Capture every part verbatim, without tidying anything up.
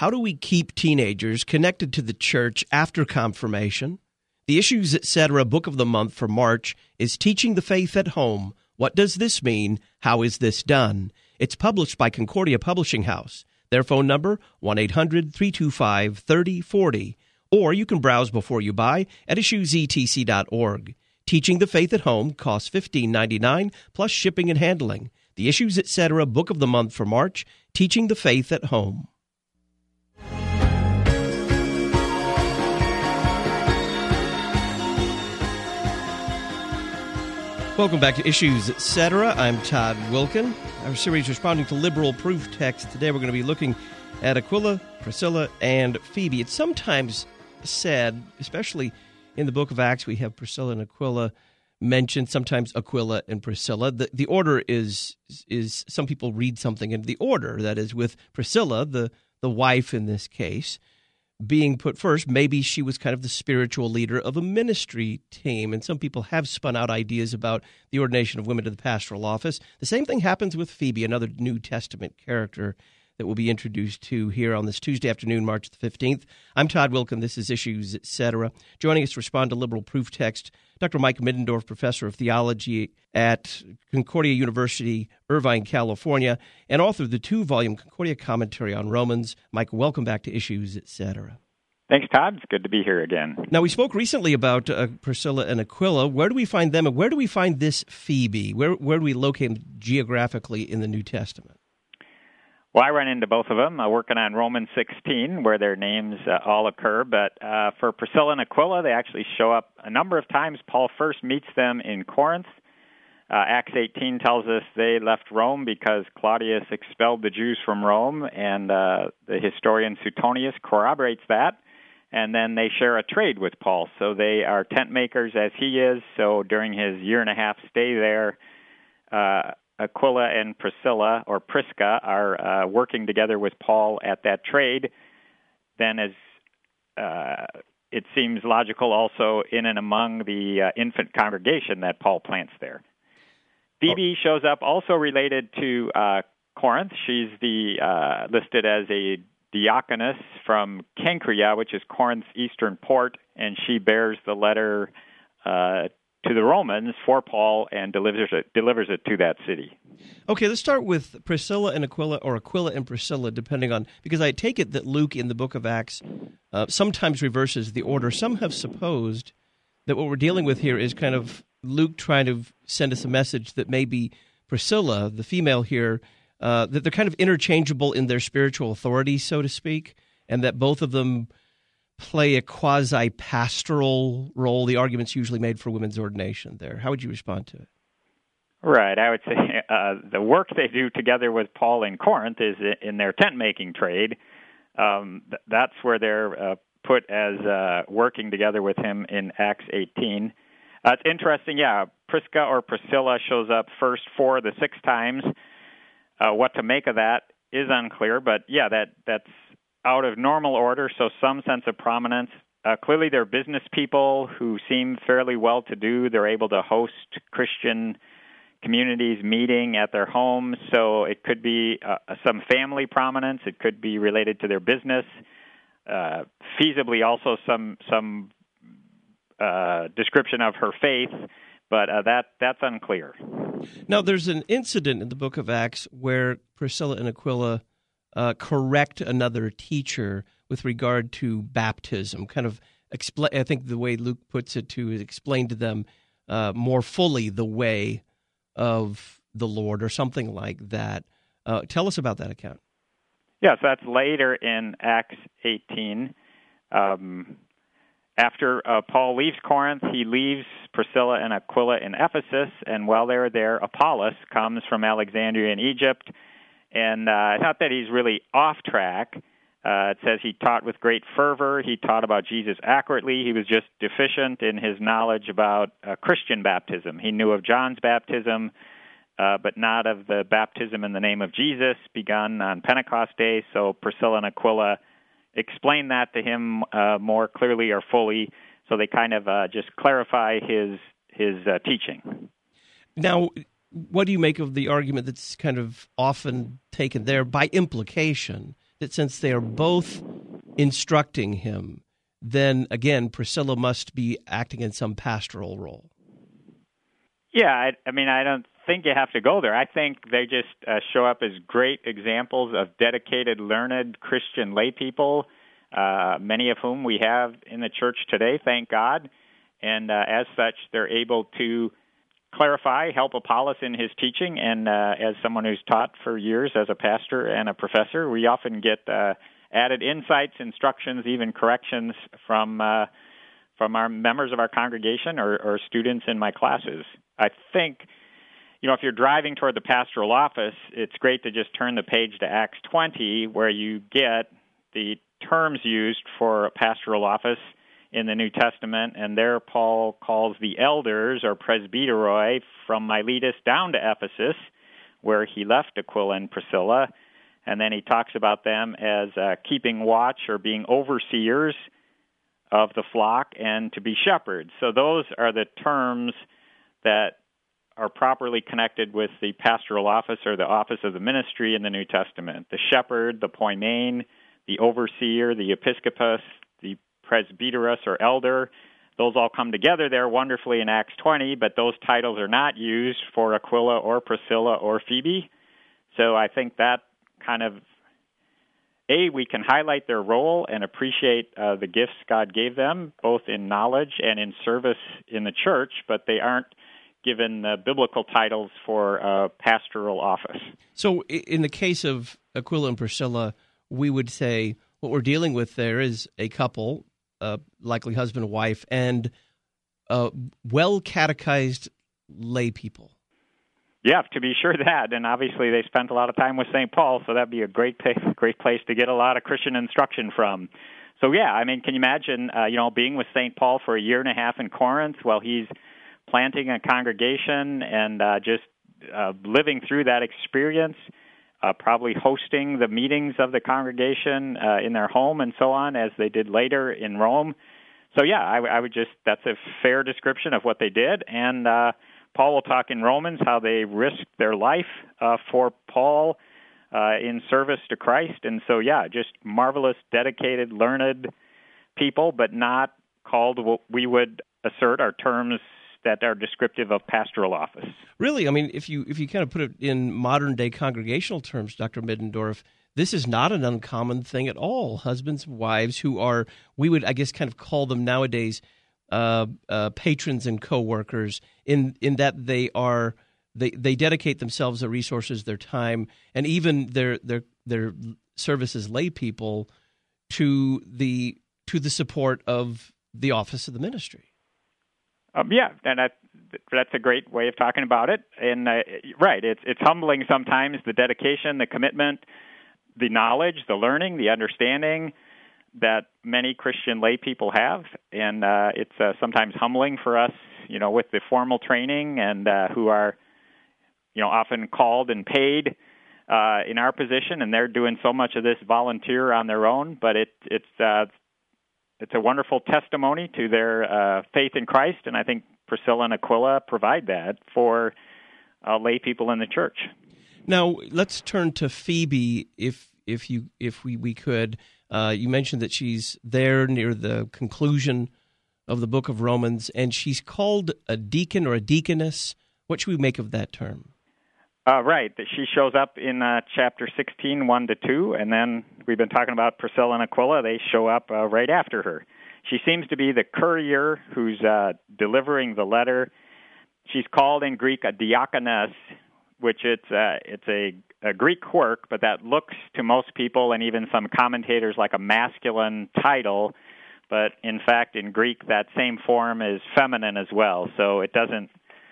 How do we keep teenagers connected to the church after confirmation? The Issues, et cetera. Book of the month for March is Teaching the Faith at Home. What does this mean? How is this done? It's published by Concordia Publishing House. Their phone number, one eight hundred three two five three oh four oh. Or you can browse before you buy at issues e t c dot org. Teaching the Faith at Home costs fifteen ninety-nine plus shipping and handling. The Issues, et cetera. Book of the month for March, Teaching the Faith at Home. Welcome back to Issues, et cetera. I'm Todd Wilken. Our series responding to liberal proof text. Today we're going to be looking at Aquila, Priscilla, and Phoebe. It's sometimes said, especially in the book of Acts, we have Priscilla and Aquila mentioned, sometimes Aquila and Priscilla. The, the order is, is some people read something in the order, that is, with Priscilla, the, the wife in this case, being put first. Maybe she was kind of the spiritual leader of a ministry team, and some people have spun out ideas about the ordination of women to the pastoral office. The same thing happens with Phoebe, another New Testament character that will be introduced to here on this Tuesday afternoon, March the fifteenth. I'm Todd Wilken. This is Issues, et cetera. Joining us to respond to liberal proof text, Doctor Mike Middendorf, professor of theology at Concordia University, Irvine, California, and author of the two-volume Concordia Commentary on Romans. Mike, welcome back to Issues, et cetera. Thanks, Todd. It's good to be here again. Now, we spoke recently about uh, Priscilla and Aquila. Where do we find them, and where do we find this Phoebe? Where, where do we locate them geographically in the New Testament? Well, I run into both of them, uh, working on Romans sixteen, where their names uh, all occur. But uh, for Priscilla and Aquila, they actually show up a number of times. Paul first meets them in Corinth. Uh, Acts eighteen tells us they left Rome because Claudius expelled the Jews from Rome, and uh, the historian Suetonius corroborates that. And then they share a trade with Paul. So they are tent makers as he is. So during his year and a half stay there, uh, Aquila and Priscilla, or Prisca, are uh, working together with Paul at that trade. Then, as uh, it seems logical, also in and among the uh, infant congregation that Paul plants there. Phoebe oh. shows up also related to uh, Corinth. She's the uh, listed as a diaconus from Cenchrea, which is Corinth's eastern port, and she bears the letter uh, to the Romans for Paul and delivers it, delivers it to that city. Okay, let's start with Priscilla and Aquila, or Aquila and Priscilla, depending on, because I take it that Luke in the book of Acts uh, sometimes reverses the order. Some have supposed that what we're dealing with here is kind of Luke trying to send us a message that maybe Priscilla, the female here, uh, that they're kind of interchangeable in their spiritual authority, so to speak, and that both of them play a quasi-pastoral role, the argument's usually made for women's ordination there. How would you respond to it? Right. I would say uh, the work they do together with Paul in Corinth is in their tent-making trade. Um, th- that's where they're uh, put as uh, working together with him in Acts eighteen. Uh, it's interesting, yeah, Prisca or Priscilla shows up first four of the six times. Uh, what to make of that is unclear, but yeah, that that's out of normal order, so some sense of prominence. Uh, clearly, they're business people who seem fairly well-to-do. They're able to host Christian communities meeting at their homes, so it could be uh, some family prominence. It could be related to their business. Uh, feasibly, also some some uh, description of her faith, but uh, that that's unclear. Now, there's an incident in the book of Acts where Priscilla and Aquila Uh, correct another teacher with regard to baptism, kind of explain, I think the way Luke puts it to is explain to them uh, more fully the way of the Lord or something like that. Uh, tell us about that account. Yes, that's later in Acts eighteen. Um, after uh, Paul leaves Corinth, he leaves Priscilla and Aquila in Ephesus, and while they're there, Apollos comes from Alexandria in Egypt. And uh, not that he's really off track. Uh, it says he taught with great fervor. He taught about Jesus accurately. He was just deficient in his knowledge about uh, Christian baptism. He knew of John's baptism, uh, but not of the baptism in the name of Jesus begun on Pentecost Day. So Priscilla and Aquila explained that to him uh, more clearly or fully. So they kind of uh, just clarify his his uh, teaching. Now, what do you make of the argument that's kind of often taken there by implication that since they are both instructing him, then again, Priscilla must be acting in some pastoral role. Yeah, I, I mean, I don't think you have to go there. I think they just uh, show up as great examples of dedicated, learned Christian lay people, uh, many of whom we have in the church today, thank God. And uh, as such, they're able to clarify, help Apollos in his teaching. And uh, as someone who's taught for years as a pastor and a professor, we often get uh, added insights, instructions, even corrections from uh, from our members of our congregation or, or students in my classes. I think, you know, if you're driving toward the pastoral office, it's great to just turn the page to Acts twenty, where you get the terms used for a pastoral office in the New Testament, and there Paul calls the elders, or presbyteroi, from Miletus down to Ephesus, where he left Aquila and Priscilla, and then he talks about them as uh, keeping watch or being overseers of the flock and to be shepherds. So those are the terms that are properly connected with the pastoral office or the office of the ministry in the New Testament. The shepherd, the poimen, the overseer, the episkopos, the presbyteros or elder, those all come together there wonderfully in Acts twenty, but those titles are not used for Aquila or Priscilla or Phoebe. So I think that kind of, A, we can highlight their role and appreciate uh, the gifts God gave them, both in knowledge and in service in the church, but they aren't given uh, biblical titles for uh, pastoral office. So in the case of Aquila and Priscilla, we would say what we're dealing with there is a couple, uh, likely husband and wife, and uh, well-catechized lay people. Yeah, to be sure that, and obviously they spent a lot of time with Saint Paul, so that'd be a great place, great place to get a lot of Christian instruction from. So yeah, I mean, can you imagine, uh, you know, being with Saint Paul for a year and a half in Corinth while he's planting a congregation and uh, just uh, living through that experience, uh, probably hosting the meetings of the congregation uh, in their home and so on, as they did later in Rome. So yeah, I, I would just, that's a fair description of what they did, and uh, Paul will talk in Romans how they risked their life uh, for Paul uh, in service to Christ. And so, yeah, just marvelous, dedicated, learned people, but not called what we would assert are terms that are descriptive of pastoral office. Really, I mean, if you if you kind of put it in modern-day congregational terms, Doctor Middendorf, this is not an uncommon thing at all. Husbands and wives who are, we would, I guess, kind of call them nowadays Uh, uh, patrons and co-workers, in in that they are they, they dedicate themselves, their resources, their time, and even their their their service as lay people to the to the support of the office of the ministry. Um, yeah, and that, that's a great way of talking about it. And uh, right, it's it's humbling sometimes, the dedication, the commitment, the knowledge, the learning, the understanding that many Christian lay people have, and uh, it's uh, sometimes humbling for us, you know, with the formal training and uh, who are, you know, often called and paid uh, in our position, and they're doing so much of this volunteer on their own. But it, it's uh, it's a wonderful testimony to their uh, faith in Christ, and I think Priscilla and Aquila provide that for uh, lay people in the church. Now let's turn to Phoebe, if if you if we we could. Uh, you mentioned that she's there near the conclusion of the book of Romans, and she's called a deacon or a deaconess. What should we make of that term? Uh, right. She shows up in uh, chapter sixteen, one to two, and then we've been talking about Priscilla and Aquila. They show up uh, right after her. She seems to be the courier who's uh, delivering the letter. She's called in Greek a diakoness, which it's uh, it's a a Greek work, but that looks to most people and even some commentators like a masculine title, but in fact in Greek that same form is feminine as well, so it doesn't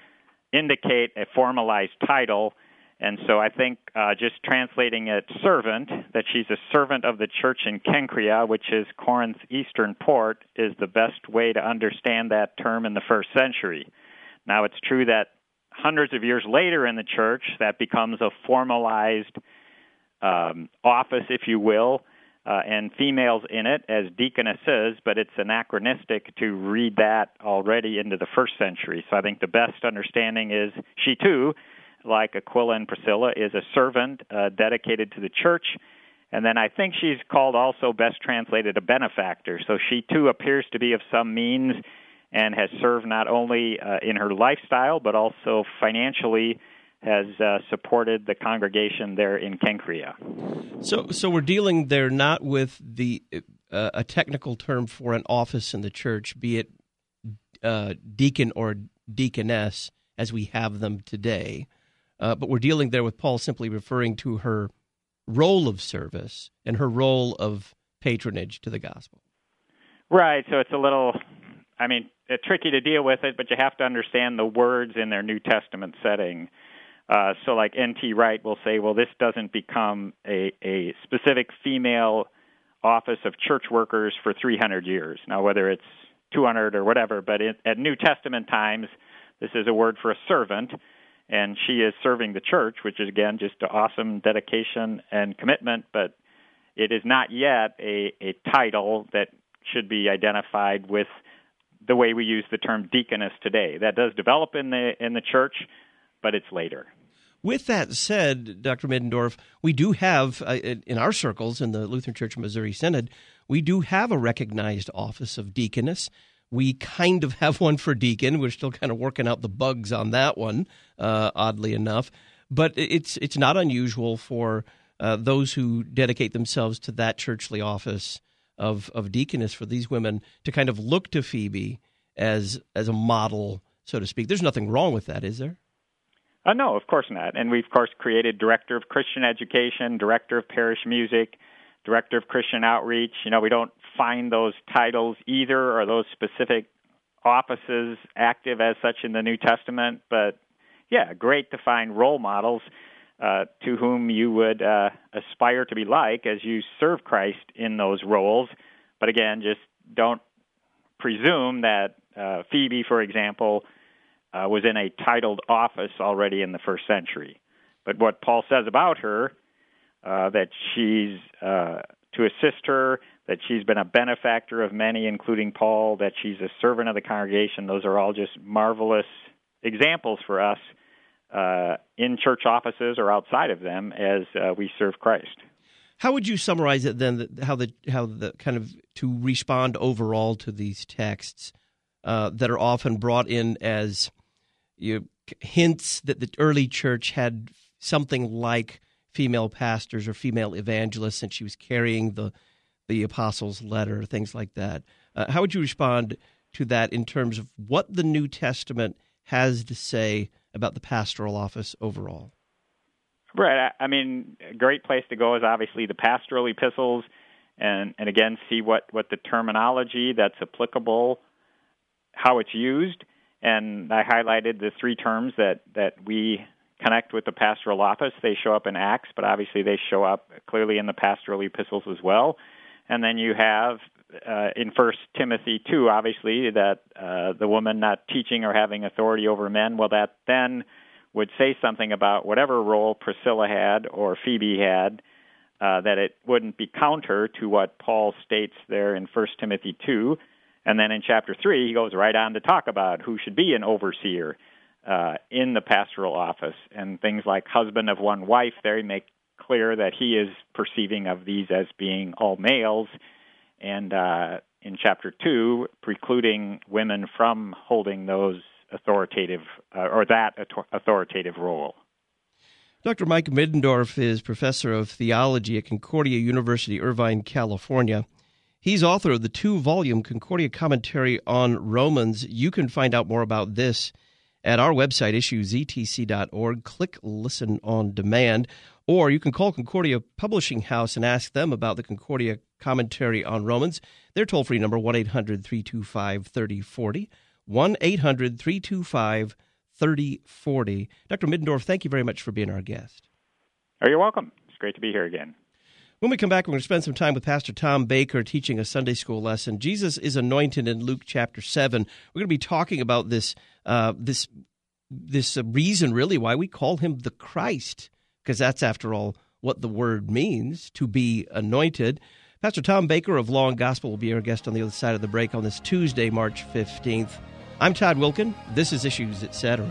indicate a formalized title. And so I think uh, just translating it servant, that she's a servant of the church in Cenchrea, which is Corinth's eastern port, is the best way to understand that term in the first century. Now it's true that hundreds of years later in the church, that becomes a formalized um, office, if you will, uh, and females in it as deaconesses, but it's anachronistic to read that already into the first century. So I think the best understanding is she, too, like Aquila and Priscilla, is a servant uh, dedicated to the church, And then I think she's called also best translated a benefactor. So she too appears to be of some means and has served not only uh, in her lifestyle but also financially has uh, supported the congregation there in Kenkrea. So, so we're dealing there not with the uh, a technical term for an office in the church, be it uh, deacon or deaconess, as we have them today, uh, but we're dealing there with Paul simply referring to her role of service and her role of patronage to the gospel. Right. So it's a little, I mean, it's tricky to deal with it, but you have to understand the words in their New Testament setting. Uh, so like N T Wright will say, well, this doesn't become a, a specific female office of church workers for three hundred years. Now, whether it's two hundred or whatever, but it, at New Testament times, this is a word for a servant, and she is serving the church, which is, again, just an awesome dedication and commitment, but it is not yet a, a title that should be identified with the way we use the term deaconess today. That does develop in the in the church, but it's later. With that said, Doctor Middendorf, we do have, uh, in our circles, in the Lutheran Church of Missouri Synod, we do have a recognized office of deaconess. We kind of have one for deacon. We're still kind of working out the bugs on that one, uh, oddly enough. But it's it's not unusual for uh, those who dedicate themselves to that churchly office of, of deaconess for these women to kind of look to Phoebe as as a model, so to speak. There's nothing wrong with that, is there? Uh, no, of course not. And we've, of course, created Director of Christian Education, Director of Parish Music, Director of Christian Outreach. You know, we don't find those titles either or those specific offices active as such in the New Testament. But, yeah, great to find role models uh, to whom you would uh, aspire to be like as you serve Christ in those roles. But, again, just don't presume that uh, Phoebe, for example, Uh, was in a titled office already in the first century. But what Paul says about her, uh, that she's, uh, to assist her, that she's been a benefactor of many, including Paul, that she's a servant of the congregation, those are all just marvelous examples for us uh, in church offices or outside of them as uh, we serve Christ. How would you summarize it then, that, how the how the kind of to respond overall to these texts uh, that are often brought in as You know, hints that the early church had something like female pastors or female evangelists, since she was carrying the the apostles' letter, things like that. Uh, how would you respond to that in terms of what the New Testament has to say about the pastoral office overall? Right. I mean, a great place to go is obviously the pastoral epistles, and, and again, see what, what the terminology that's applicable, how it's used. And I highlighted the three terms that, that we connect with the pastoral office. They show up in Acts, but obviously they show up clearly in the pastoral epistles as well. And then you have uh, in First Timothy two, obviously, that uh, the woman not teaching or having authority over men, well, that then would say something about whatever role Priscilla had or Phoebe had, uh, that it wouldn't be counter to what Paul states there in First Timothy two. And then in chapter three, he goes right on to talk about who should be an overseer uh, in the pastoral office, and things like husband of one wife. There he makes clear that he is perceiving of these as being all males, and uh, in chapter two, precluding women from holding those authoritative uh, or that authoritative role. Doctor Mike Middendorf is professor of theology at Concordia University, Irvine, California. He's author of the two-volume Concordia Commentary on Romans. You can find out more about this at our website, issue z t c dot org. Click Listen on Demand. Or you can call Concordia Publishing House and ask them about the Concordia Commentary on Romans. Their toll-free number, one eight hundred three two five three oh four oh, one eight hundred three two five three oh four oh. Doctor Middendorf, thank you very much for being our guest. Oh, you're welcome. It's great to be here again. When we come back, we're going to spend some time with Pastor Tom Baker teaching a Sunday school lesson. Jesus is anointed in Luke chapter seven. We're going to be talking about this uh, this this uh, reason, really, why we call him the Christ, because that's, after all, what the word means, to be anointed. Pastor Tom Baker of Law and Gospel will be our guest on the other side of the break on this Tuesday, March fifteenth. I'm Todd Wilkin. This is Issues, et cetera.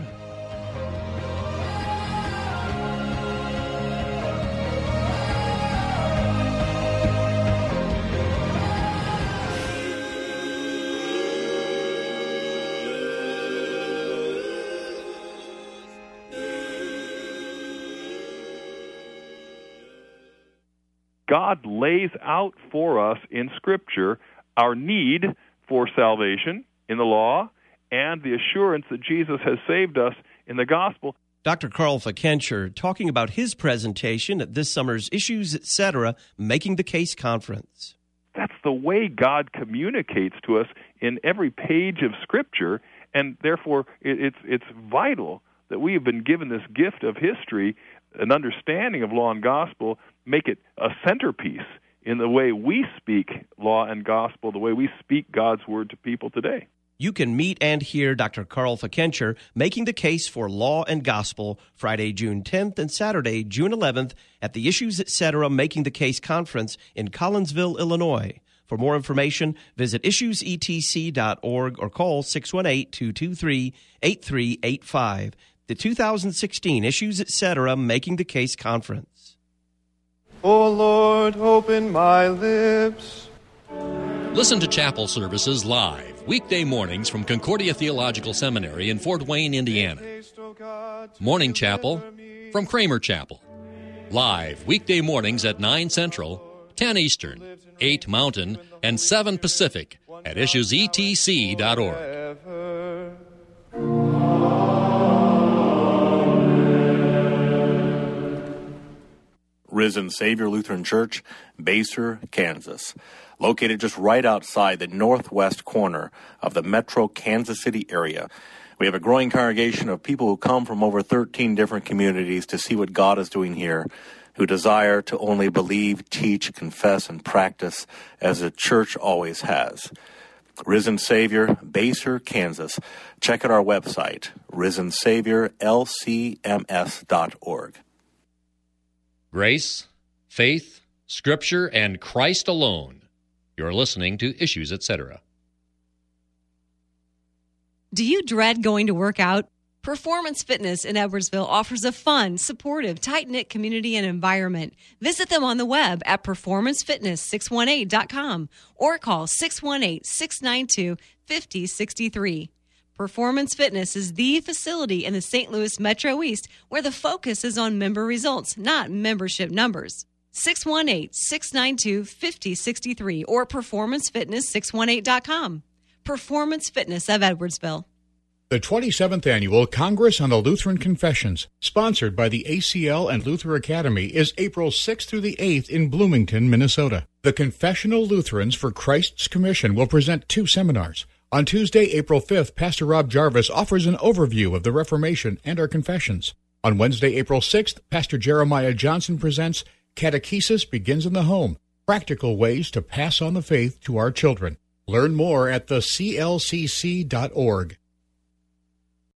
God lays out for us in Scripture our need for salvation in the law and the assurance that Jesus has saved us in the gospel. Doctor Carl Fikencher talking about his presentation at this summer's Issues, et cetera, Making the Case Conference. That's the way God communicates to us in every page of Scripture, and therefore it's it's vital that we have been given this gift of history, an understanding of law and gospel, make it a centerpiece in the way we speak law and gospel, the way we speak God's word to people today. You can meet and hear Doctor Carl Fikencher making the case for law and gospel Friday, June tenth and Saturday, June eleventh at the Issues, et cetera, Making the Case Conference in Collinsville, Illinois. For more information, visit issues e t c dot org or call six one eight, two two three, eight three eight five. The two thousand sixteen Issues, et cetera, Making the Case Conference. O Lord, open my lips. Listen to chapel services live, weekday mornings from Concordia Theological Seminary in Fort Wayne, Indiana. Morning Chapel from Kramer Chapel. Live, weekday mornings at nine Central, ten Eastern, eight Mountain, and seven Pacific at issues e t c dot org. Risen Savior Lutheran Church, Basehor, Kansas. Located just right outside the northwest corner of the metro Kansas City area. We have a growing congregation of people who come from over thirteen different communities to see what God is doing here, who desire to only believe, teach, confess, and practice as the church always has. Risen Savior, Basehor, Kansas. Check out our website, risen savior l c m s dot org. Grace, faith, Scripture, and Christ alone. You're listening to Issues, et cetera. Do you dread going to work out? Performance Fitness in Edwardsville offers a fun, supportive, tight-knit community and environment. Visit them on the web at performance fitness six one eight dot com or call six one eight, six nine two, five zero six three. Performance Fitness is the facility in the Saint Louis Metro East where the focus is on member results, not membership numbers. six one eight, six nine two, five zero six three or performance fitness six one eight dot com. Performance Fitness of Edwardsville. The twenty-seventh Annual Congress on the Lutheran Confessions, sponsored by the A C L and Luther Academy, is April sixth through the eighth in Bloomington, Minnesota. The Confessional Lutherans for Christ's Commission will present two seminars. On Tuesday, April fifth, Pastor Rob Jarvis offers an overview of the Reformation and our confessions. On Wednesday, April sixth, Pastor Jeremiah Johnson presents Catechesis Begins in the Home, Practical Ways to Pass on the Faith to Our Children. Learn more at the c l c c dot org.